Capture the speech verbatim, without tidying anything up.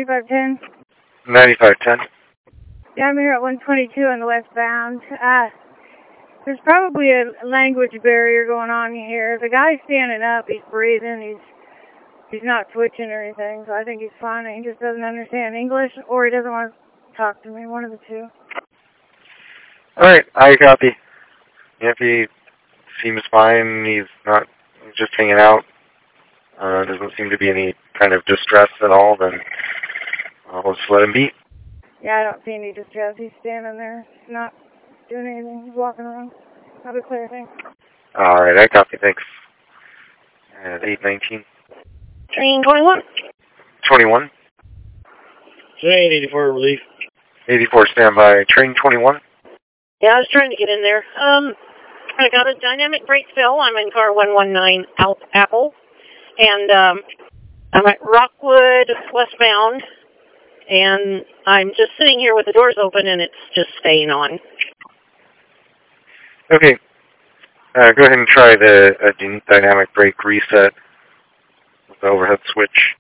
ninety-five ten? ninety-five ten. Yeah, I'm here at one twenty-two on the westbound. Uh, there's probably a language barrier going on here. The guy's standing up, he's breathing, he's he's not twitching or anything, so I think he's fine. He just doesn't understand English, or he doesn't want to talk to me, one of the two. Alright, I copy. If he seems fine, he's not just hanging out, uh, doesn't seem to be any kind of distress at all, then I'll just let him be. Yeah, I don't see any distress. He's standing there, not doing anything. He's walking around. I'll be clear, thanks. Alright, I copy, thanks. At eight nineteen. Train twenty-one. twenty-one. Train eighty-four, relief. eighty-four, standby. Train twenty-one. Yeah, I was trying to get in there. Um, I got a dynamic brake fill. I'm in car one one nine Al Apple. And um, I'm at Rockwood westbound. And I'm just sitting here with the doors open, and it's just staying on. Okay. Uh, go ahead and try the uh, dynamic brake reset with the overhead switch.